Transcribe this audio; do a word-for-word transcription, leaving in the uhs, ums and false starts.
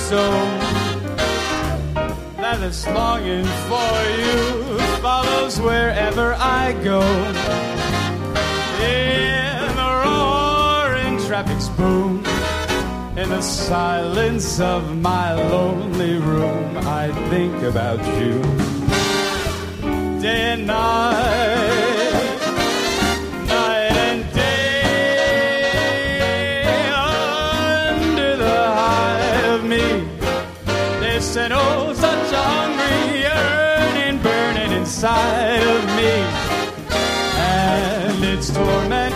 so that this longing for you follows wherever I go. In the roaring traffic's boom, in the silence of my lonely room, I think about you day and night, night and day. Under the high of me, there's an oh, such a hungry yearning burning inside of me, and it's torment.